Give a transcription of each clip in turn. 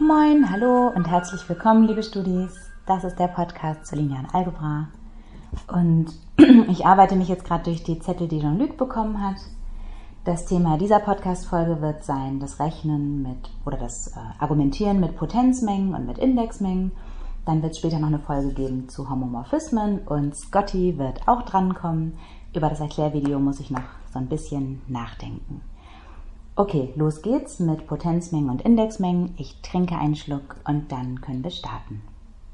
Moin, hallo und herzlich willkommen, liebe Studis. Das ist der Podcast zur linearen Algebra. Und ich arbeite mich jetzt gerade durch die Zettel, die Jean-Luc bekommen hat. Das Thema dieser Podcast-Folge wird sein, das Rechnen das Argumentieren mit Potenzmengen und mit Indexmengen. Dann wird es später noch eine Folge geben zu Homomorphismen und Scotty wird auch drankommen. Über das Erklärvideo muss ich noch so ein bisschen nachdenken. Okay, los geht's mit Potenzmengen und Indexmengen. Ich trinke einen Schluck und dann können wir starten.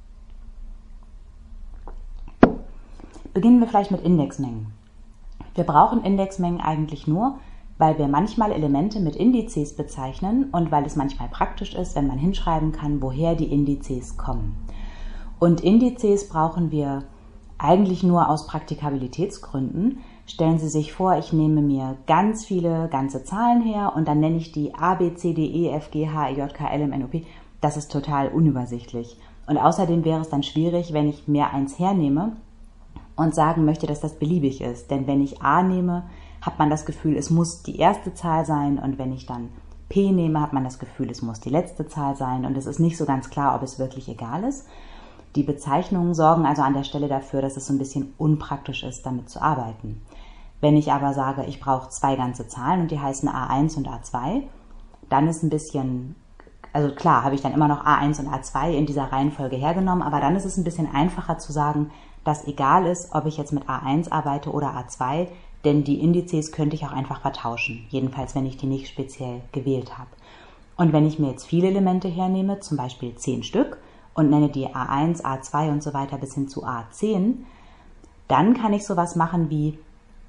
Beginnen wir vielleicht mit Indexmengen. Wir brauchen Indexmengen eigentlich nur, weil wir manchmal Elemente mit Indizes bezeichnen und weil es manchmal praktisch ist, wenn man hinschreiben kann, woher die Indizes kommen. Und Indizes brauchen wir eigentlich nur aus Praktikabilitätsgründen. Stellen Sie sich vor, ich nehme mir ganz viele ganze Zahlen her und dann nenne ich die A, B, C, D, E, F, G, H, I, J, K, L, M, N, O, P. Das ist total unübersichtlich. Und außerdem wäre es dann schwierig, wenn ich mehr eins hernehme und sagen möchte, dass das beliebig ist. Denn wenn ich A nehme, hat man das Gefühl, es muss die erste Zahl sein. Und wenn ich dann P nehme, hat man das Gefühl, es muss die letzte Zahl sein. Und es ist nicht so ganz klar, ob es wirklich egal ist. Die Bezeichnungen sorgen also an der Stelle dafür, dass es so ein bisschen unpraktisch ist, damit zu arbeiten. Wenn ich aber sage, ich brauche zwei ganze Zahlen und die heißen A1 und A2, dann ist ein bisschen, also klar, habe ich dann immer noch A1 und A2 in dieser Reihenfolge hergenommen, aber dann ist es ein bisschen einfacher zu sagen, dass egal ist, ob ich jetzt mit A1 arbeite oder A2, denn die Indizes könnte ich auch einfach vertauschen, jedenfalls wenn ich die nicht speziell gewählt habe. Und wenn ich mir jetzt viele Elemente hernehme, zum Beispiel 10 Stück, und nenne die A1, A2 und so weiter bis hin zu A10, dann kann ich sowas machen wie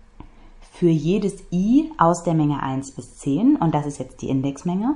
für jedes I aus der Menge 1 bis 10, und das ist jetzt die Indexmenge,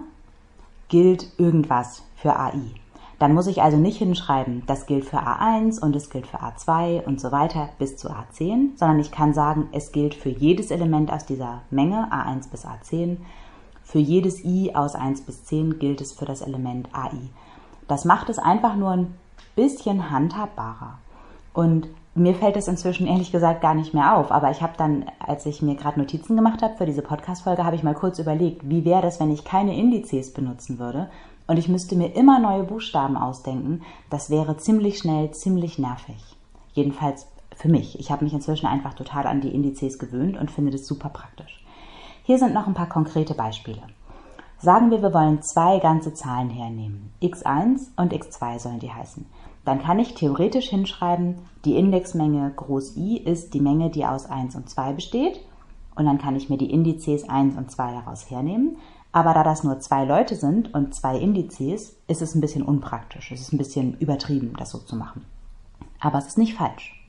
gilt irgendwas für AI. Dann muss ich also nicht hinschreiben, das gilt für A1 und es gilt für A2 und so weiter bis zu A10, sondern ich kann sagen, es gilt für jedes Element aus dieser Menge A1 bis A10, für jedes I aus 1 bis 10 gilt es für das Element AI. Das macht es einfach nur ein bisschen handhabbarer. Und mir fällt es inzwischen ehrlich gesagt gar nicht mehr auf. Aber ich habe dann, als ich mir gerade Notizen gemacht habe für diese Podcast-Folge, habe ich mal kurz überlegt, wie wäre das, wenn ich keine Indizes benutzen würde und ich müsste mir immer neue Buchstaben ausdenken. Das wäre ziemlich schnell, ziemlich nervig. Jedenfalls für mich. Ich habe mich inzwischen einfach total an die Indizes gewöhnt und finde das super praktisch. Hier sind noch ein paar konkrete Beispiele. Sagen wir wollen zwei ganze Zahlen hernehmen. x1 und x2 sollen die heißen. Dann kann ich theoretisch hinschreiben, die Indexmenge groß I ist die Menge, die aus 1 und 2 besteht. Und dann kann ich mir die Indizes 1 und 2 daraus hernehmen. Aber da das nur zwei Leute sind und zwei Indizes, ist es ein bisschen unpraktisch. Es ist ein bisschen übertrieben, das so zu machen. Aber es ist nicht falsch.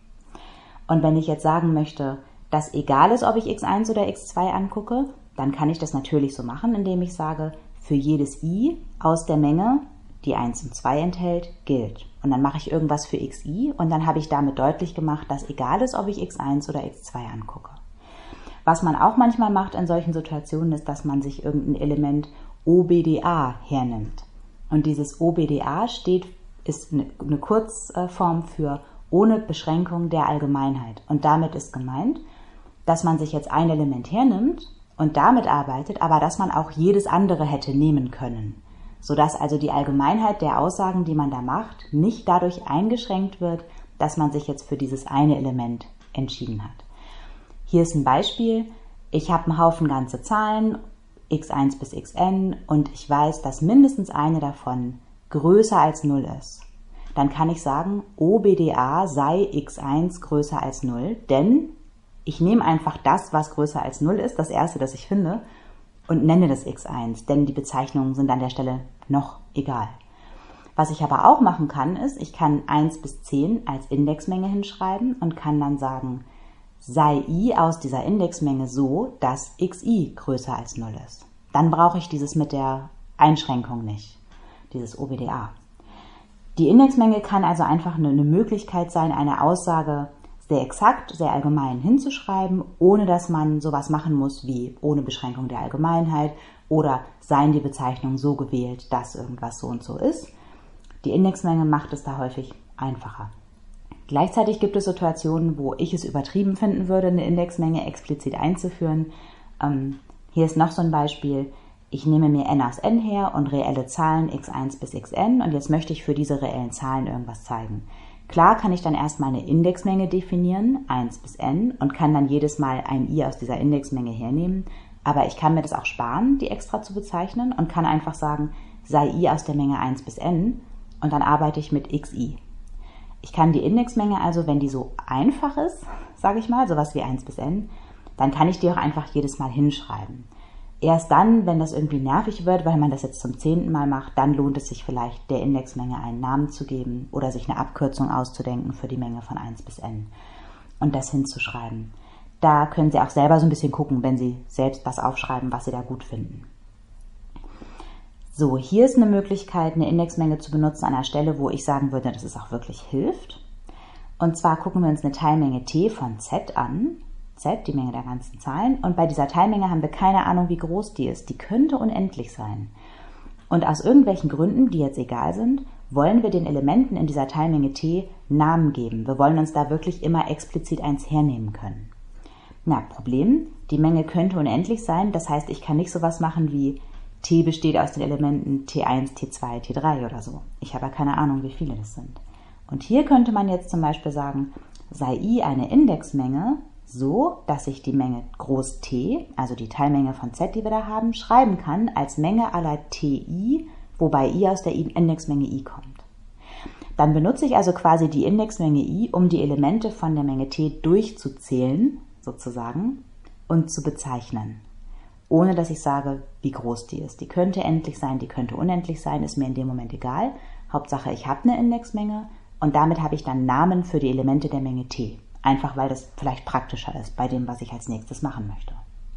Und wenn ich jetzt sagen möchte, dass egal ist, ob ich x1 oder x2 angucke, dann kann ich das natürlich so machen, indem ich sage, für jedes I aus der Menge, die 1 und 2 enthält, gilt. Und dann mache ich irgendwas für xi und dann habe ich damit deutlich gemacht, dass egal ist, ob ich x1 oder x2 angucke. Was man auch manchmal macht in solchen Situationen, ist, dass man sich irgendein Element OBDA hernimmt. Und dieses OBDA ist eine Kurzform für ohne Beschränkung der Allgemeinheit. Und damit ist gemeint, dass man sich jetzt ein Element hernimmt und damit arbeitet, aber dass man auch jedes andere hätte nehmen können, sodass also die Allgemeinheit der Aussagen, die man da macht, nicht dadurch eingeschränkt wird, dass man sich jetzt für dieses eine Element entschieden hat. Hier ist ein Beispiel. Ich habe einen Haufen ganze Zahlen, x1 bis xn, und ich weiß, dass mindestens eine davon größer als 0 ist. Dann kann ich sagen, OBDA sei x1 größer als 0, denn ich nehme einfach das, was größer als 0 ist, das erste, das ich finde, und nenne das x1, denn die Bezeichnungen sind an der Stelle noch egal. Was ich aber auch machen kann, ist, ich kann 1 bis 10 als Indexmenge hinschreiben und kann dann sagen, sei I aus dieser Indexmenge so, dass xi größer als 0 ist. Dann brauche ich dieses mit der Einschränkung nicht, dieses OBDA. Die Indexmenge kann also einfach eine Möglichkeit sein, eine Aussage sehr exakt, sehr allgemein hinzuschreiben, ohne dass man sowas machen muss wie ohne Beschränkung der Allgemeinheit oder seien die Bezeichnungen so gewählt, dass irgendwas so und so ist. Die Indexmenge macht es da häufig einfacher. Gleichzeitig gibt es Situationen, wo ich es übertrieben finden würde, eine Indexmenge explizit einzuführen. Hier ist noch so ein Beispiel. ich nehme mir n aus n her und reelle Zahlen x1 bis xn und jetzt möchte ich für diese reellen Zahlen irgendwas zeigen. Klar kann ich dann erstmal eine Indexmenge definieren, 1 bis n, und kann dann jedes Mal ein i aus dieser Indexmenge hernehmen, aber ich kann mir das auch sparen, die extra zu bezeichnen, und kann einfach sagen, sei i aus der Menge 1 bis n, und dann arbeite ich mit xi. Ich kann die Indexmenge also, wenn die so einfach ist, sage ich mal, sowas wie 1 bis n, dann kann ich die auch einfach jedes Mal hinschreiben. Erst dann, wenn das irgendwie nervig wird, weil man das jetzt zum 10. Mal macht, dann lohnt es sich vielleicht, der Indexmenge einen Namen zu geben oder sich eine Abkürzung auszudenken für die Menge von 1 bis n und das hinzuschreiben. Da können Sie auch selber so ein bisschen gucken, wenn Sie selbst was aufschreiben, was Sie da gut finden. So, hier ist eine Möglichkeit, eine Indexmenge zu benutzen an einer Stelle, wo ich sagen würde, dass es auch wirklich hilft. Und zwar gucken wir uns eine Teilmenge t von z an. Z, die Menge der ganzen Zahlen. Und bei dieser Teilmenge haben wir keine Ahnung, wie groß die ist. Die könnte unendlich sein. Und aus irgendwelchen Gründen, die jetzt egal sind, wollen wir den Elementen in dieser Teilmenge t Namen geben. Wir wollen uns da wirklich immer explizit eins hernehmen können. Na, Problem, die Menge könnte unendlich sein. Das heißt, ich kann nicht sowas machen wie t besteht aus den Elementen t1, t2, t3 oder so. Ich habe ja keine Ahnung, wie viele das sind. Und hier könnte man jetzt zum Beispiel sagen, sei i eine Indexmenge, so, dass ich die Menge groß T, also die Teilmenge von z, die wir da haben, schreiben kann als Menge aller ti, wobei i aus der Indexmenge i kommt. Dann benutze ich also quasi die Indexmenge i, um die Elemente von der Menge t durchzuzählen, sozusagen, und zu bezeichnen. Ohne dass ich sage, wie groß die ist. Die könnte endlich sein, die könnte unendlich sein, ist mir in dem Moment egal. Hauptsache, ich habe eine Indexmenge und damit habe ich dann Namen für die Elemente der Menge t. Einfach weil das vielleicht praktischer ist bei dem, was ich als nächstes machen möchte.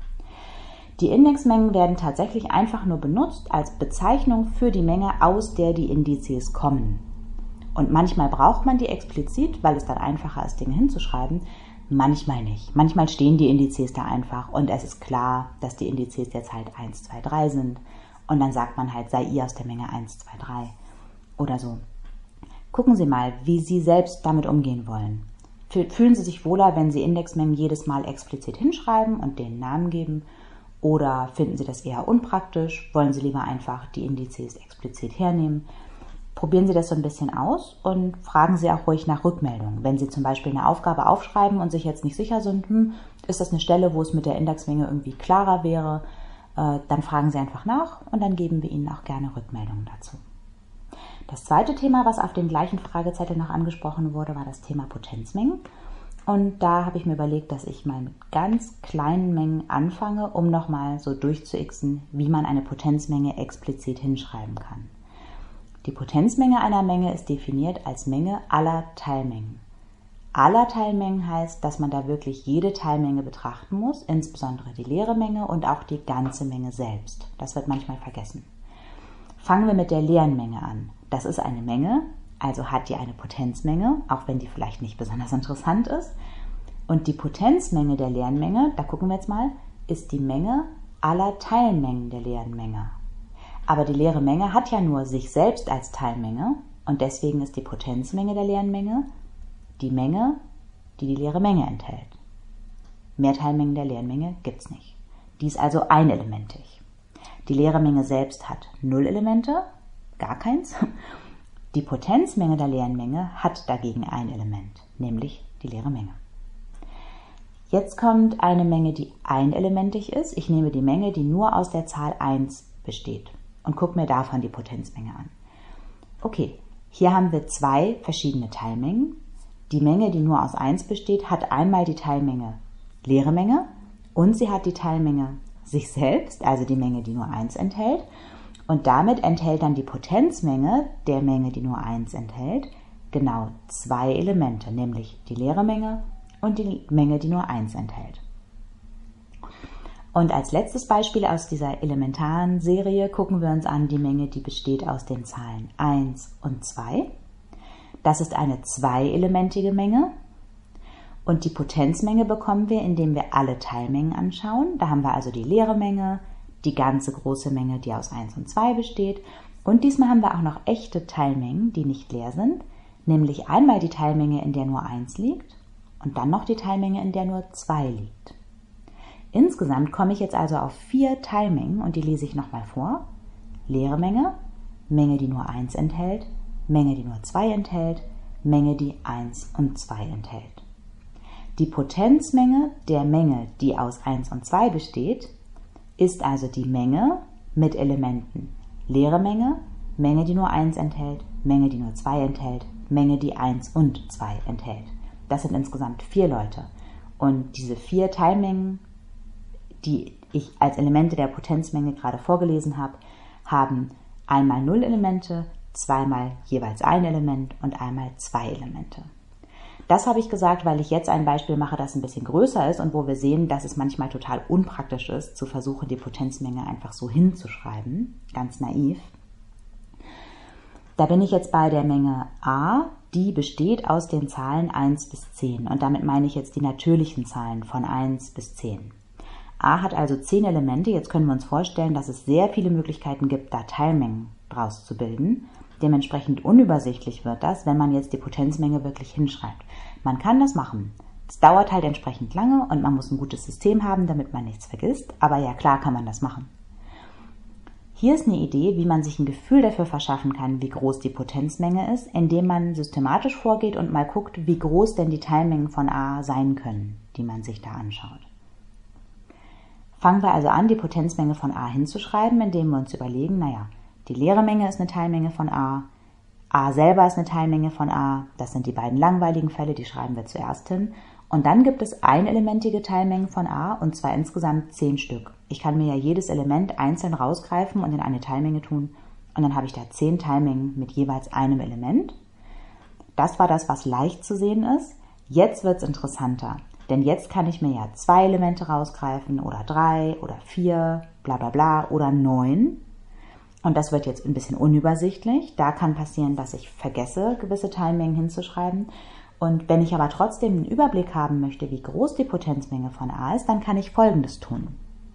Die Indexmengen werden tatsächlich einfach nur benutzt als Bezeichnung für die Menge, aus der die Indizes kommen. Und manchmal braucht man die explizit, weil es dann einfacher ist, Dinge hinzuschreiben. Manchmal nicht. Manchmal stehen die Indizes da einfach und es ist klar, dass die Indizes jetzt halt 1, 2, 3 sind. Und dann sagt man halt, sei i aus der Menge 1, 2, 3 oder so. Gucken Sie mal, wie Sie selbst damit umgehen wollen. Fühlen Sie sich wohler, wenn Sie Indexmengen jedes Mal explizit hinschreiben und denen Namen geben? Oder finden Sie das eher unpraktisch? Wollen Sie lieber einfach die Indizes explizit hernehmen? Probieren Sie das so ein bisschen aus und fragen Sie auch ruhig nach Rückmeldung. Wenn Sie zum Beispiel eine Aufgabe aufschreiben und sich jetzt nicht sicher sind, ist das eine Stelle, wo es mit der Indexmenge irgendwie klarer wäre, dann fragen Sie einfach nach und dann geben wir Ihnen auch gerne Rückmeldungen dazu. Das zweite Thema, was auf dem gleichen Fragezettel noch angesprochen wurde, war das Thema Potenzmengen. Und da habe ich mir überlegt, dass ich mal mit ganz kleinen Mengen anfange, um nochmal so durchzuixen, wie man eine Potenzmenge explizit hinschreiben kann. Die Potenzmenge einer Menge ist definiert als Menge aller Teilmengen. Aller Teilmengen heißt, dass man da wirklich jede Teilmenge betrachten muss, insbesondere die leere Menge und auch die ganze Menge selbst. Das wird manchmal vergessen. Fangen wir mit der leeren Menge an. Das ist eine Menge, also hat die eine Potenzmenge, auch wenn die vielleicht nicht besonders interessant ist. Und die Potenzmenge der leeren Menge, da gucken wir jetzt mal, ist die Menge aller Teilmengen der leeren Menge. Aber die leere Menge hat ja nur sich selbst als Teilmenge und deswegen ist die Potenzmenge der leeren Menge die Menge, die die leere Menge enthält. Mehr Teilmengen der leeren Menge gibt es nicht. Die ist also einelementig. Die leere Menge selbst hat 0 Elemente, gar keins. Die Potenzmenge der leeren Menge hat dagegen ein Element, nämlich die leere Menge. Jetzt kommt eine Menge, die einelementig ist. Ich nehme die Menge, die nur aus der Zahl 1 besteht und gucke mir davon die Potenzmenge an. Okay, hier haben wir zwei verschiedene Teilmengen. Die Menge, die nur aus 1 besteht, hat einmal die Teilmenge leere Menge und sie hat die Teilmenge sich selbst, also die Menge, die nur 1 enthält. Und damit enthält dann die Potenzmenge der Menge, die nur 1 enthält, genau 2 Elemente, nämlich die leere Menge und die Menge, die nur 1 enthält. Und als letztes Beispiel aus dieser elementaren Serie gucken wir uns an die Menge, die besteht aus den Zahlen 1 und 2. Das ist eine zweielementige Menge. Und die Potenzmenge bekommen wir, indem wir alle Teilmengen anschauen. Da haben wir also die leere Menge, die ganze große Menge, die aus 1 und 2 besteht. Und diesmal haben wir auch noch echte Teilmengen, die nicht leer sind, nämlich einmal die Teilmenge, in der nur 1 liegt und dann noch die Teilmenge, in der nur 2 liegt. Insgesamt komme ich jetzt also auf 4 Teilmengen und die lese ich nochmal vor. Leere Menge, Menge, die nur 1 enthält, Menge, die nur 2 enthält, Menge, die 1 und 2 enthält. Die Potenzmenge der Menge, die aus 1 und 2 besteht, ist also die Menge mit Elementen leere Menge, Menge, die nur 1 enthält, Menge, die nur 2 enthält, Menge, die 1 und 2 enthält. Das sind insgesamt 4 Leute. Und diese 4 Teilmengen, die ich als Elemente der Potenzmenge gerade vorgelesen habe, haben einmal 0 Elemente, zweimal jeweils ein Element und einmal 2 Elemente. Das habe ich gesagt, weil ich jetzt ein Beispiel mache, das ein bisschen größer ist und wo wir sehen, dass es manchmal total unpraktisch ist, zu versuchen, die Potenzmenge einfach so hinzuschreiben, ganz naiv. Da bin ich jetzt bei der Menge a, die besteht aus den Zahlen 1 bis 10 und damit meine ich jetzt die natürlichen Zahlen von 1 bis 10. A hat also 10 Elemente, jetzt können wir uns vorstellen, dass es sehr viele Möglichkeiten gibt, da Teilmengen draus zu bilden. Dementsprechend unübersichtlich wird das, wenn man jetzt die Potenzmenge wirklich hinschreibt. Man kann das machen. Es dauert halt entsprechend lange und man muss ein gutes System haben, damit man nichts vergisst, aber ja, klar kann man das machen. Hier ist eine Idee, wie man sich ein Gefühl dafür verschaffen kann, wie groß die Potenzmenge ist, indem man systematisch vorgeht und mal guckt, wie groß denn die Teilmengen von a sein können, die man sich da anschaut. Fangen wir also an, die Potenzmenge von a hinzuschreiben, indem wir uns überlegen, die leere Menge ist eine Teilmenge von a selber ist eine Teilmenge von a, das sind die beiden langweiligen Fälle, die schreiben wir zuerst hin. Und dann gibt es einelementige Teilmengen von a und zwar insgesamt 10 Stück. Ich kann mir ja jedes Element einzeln rausgreifen und in eine Teilmenge tun und dann habe ich da 10 Teilmengen mit jeweils einem Element. Das war das, was leicht zu sehen ist. Jetzt wird es interessanter, denn jetzt kann ich mir ja 2 Elemente rausgreifen oder 3 oder 4, bla bla bla oder 9. Und das wird jetzt ein bisschen unübersichtlich. Da kann passieren, dass ich vergesse, gewisse Teilmengen hinzuschreiben. Und wenn ich aber trotzdem einen Überblick haben möchte, wie groß die Potenzmenge von a ist, dann kann ich Folgendes tun.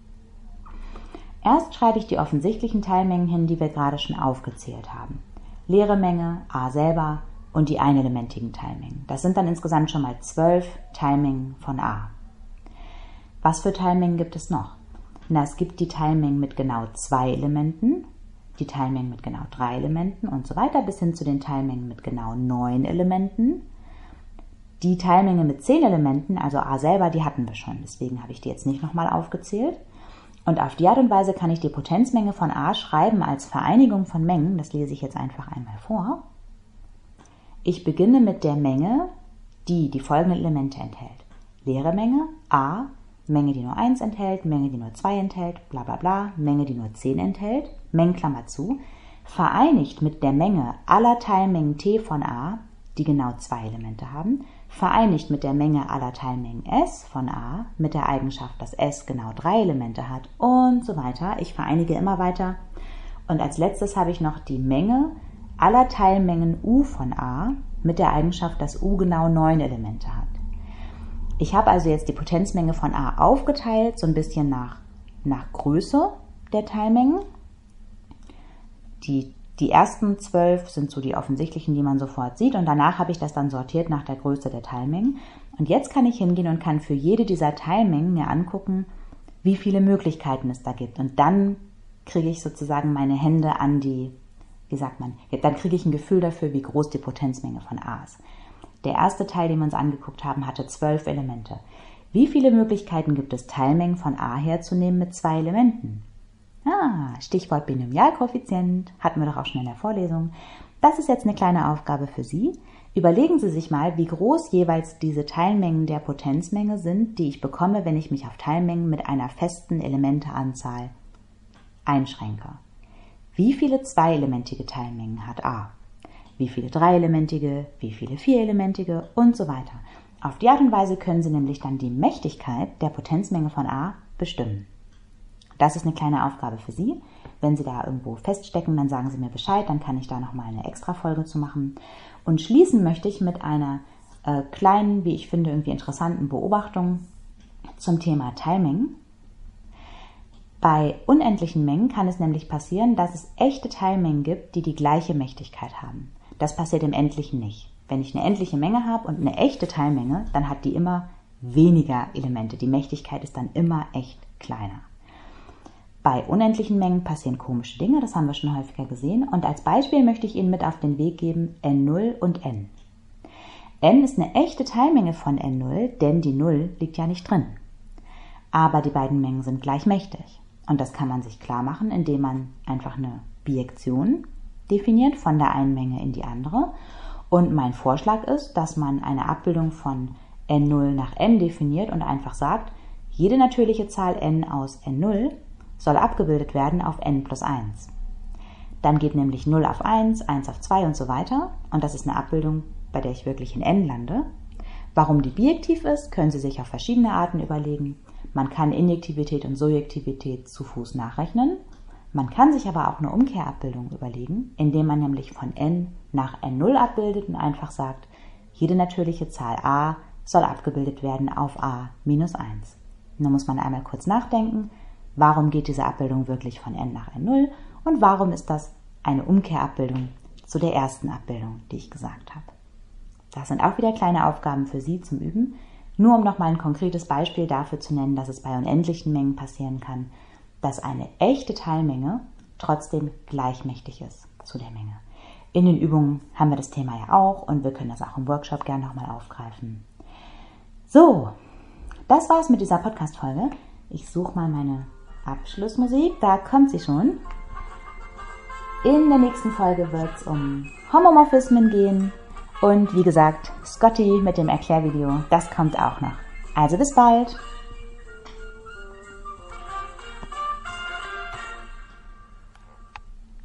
Erst schreibe ich die offensichtlichen Teilmengen hin, die wir gerade schon aufgezählt haben. Leere Menge, a selber und die einelementigen Teilmengen. Das sind dann insgesamt schon mal 12 Teilmengen von a. Was für Teilmengen gibt es noch? Es gibt die Teilmengen mit genau 2 Elementen, die Teilmengen mit genau 3 Elementen und so weiter, bis hin zu den Teilmengen mit genau 9 Elementen. Die Teilmenge mit 10 Elementen, also a selber, die hatten wir schon, deswegen habe ich die jetzt nicht nochmal aufgezählt. Und auf die Art und Weise kann ich die Potenzmenge von a schreiben als Vereinigung von Mengen, das lese ich jetzt einfach einmal vor. Ich beginne mit der Menge, die folgenden Elemente enthält. Leere Menge, a, Menge, die nur 1 enthält, Menge, die nur 2 enthält, bla bla bla, Menge, die nur 10 enthält, Mengenklammer zu, vereinigt mit der Menge aller Teilmengen t von a, die genau 2 Elemente haben, vereinigt mit der Menge aller Teilmengen s von a, mit der Eigenschaft, dass s genau 3 Elemente hat und so weiter. Ich vereinige immer weiter. Und als letztes habe ich noch die Menge aller Teilmengen u von a, mit der Eigenschaft, dass u genau 9 Elemente hat. Ich habe also jetzt die Potenzmenge von a aufgeteilt, so ein bisschen nach Größe der Teilmengen. Die ersten 12 sind so die offensichtlichen, die man sofort sieht und danach habe ich das dann sortiert nach der Größe der Teilmengen. Und jetzt kann ich hingehen und kann für jede dieser Teilmengen mir angucken, wie viele Möglichkeiten es da gibt. Und dann kriege ich sozusagen meine Hände an die, dann kriege ich ein Gefühl dafür, wie groß die Potenzmenge von a ist. Der erste Teil, den wir uns angeguckt haben, hatte 12 Elemente. Wie viele Möglichkeiten gibt es, Teilmengen von a herzunehmen mit 2 Elementen? Stichwort Binomialkoeffizient, hatten wir doch auch schon in der Vorlesung. Das ist jetzt eine kleine Aufgabe für Sie. Überlegen Sie sich mal, wie groß jeweils diese Teilmengen der Potenzmenge sind, die ich bekomme, wenn ich mich auf Teilmengen mit einer festen Elementeanzahl einschränke. Wie viele 2-elementige Teilmengen hat a? Wie viele 3-elementige, wie viele 4-elementige und so weiter. Auf die Art und Weise können Sie nämlich dann die Mächtigkeit der Potenzmenge von a bestimmen. Das ist eine kleine Aufgabe für Sie. Wenn Sie da irgendwo feststecken, dann sagen Sie mir Bescheid, dann kann ich da nochmal eine extra Folge zu machen. Und schließen möchte ich mit einer kleinen, wie ich finde, irgendwie interessanten Beobachtung zum Thema Teilmengen. Bei unendlichen Mengen kann es nämlich passieren, dass es echte Teilmengen gibt, die die gleiche Mächtigkeit haben. Das passiert im Endlichen nicht. Wenn ich eine endliche Menge habe und eine echte Teilmenge, dann hat die immer weniger Elemente. Die Mächtigkeit ist dann immer echt kleiner. Bei unendlichen Mengen passieren komische Dinge, das haben wir schon häufiger gesehen. Und als Beispiel möchte ich Ihnen mit auf den Weg geben N0 und N. N ist eine echte Teilmenge von N0, denn die 0 liegt ja nicht drin. Aber die beiden Mengen sind gleich mächtig. Und das kann man sich klar machen, indem man einfach eine Bijektion definiert von der einen Menge in die andere. Und mein Vorschlag ist, dass man eine Abbildung von N0 nach N definiert und einfach sagt, jede natürliche Zahl n aus N0 soll abgebildet werden auf n plus 1. Dann geht nämlich 0 auf 1, 1 auf 2 und so weiter. Und das ist eine Abbildung, bei der ich wirklich in n lande. Warum die bijektiv ist, können Sie sich auf verschiedene Arten überlegen. Man kann Injektivität und Surjektivität zu Fuß nachrechnen. Man kann sich aber auch eine Umkehrabbildung überlegen, indem man nämlich von n nach n0 abbildet und einfach sagt, jede natürliche Zahl a soll abgebildet werden auf a minus 1. Und dann muss man einmal kurz nachdenken, warum geht diese Abbildung wirklich von n nach n0 und warum ist das eine Umkehrabbildung zu der ersten Abbildung, die ich gesagt habe. Das sind auch wieder kleine Aufgaben für Sie zum Üben, nur um nochmal ein konkretes Beispiel dafür zu nennen, dass es bei unendlichen Mengen passieren kann, dass eine echte Teilmenge trotzdem gleichmächtig ist zu der Menge. In den Übungen haben wir das Thema ja auch und wir können das auch im Workshop gerne nochmal aufgreifen. So, das war's mit dieser Podcast-Folge. Ich suche mal meine Abschlussmusik, da kommt sie schon. In der nächsten Folge wird es um Homomorphismen gehen und wie gesagt, Scotty mit dem Erklärvideo, das kommt auch noch. Also bis bald!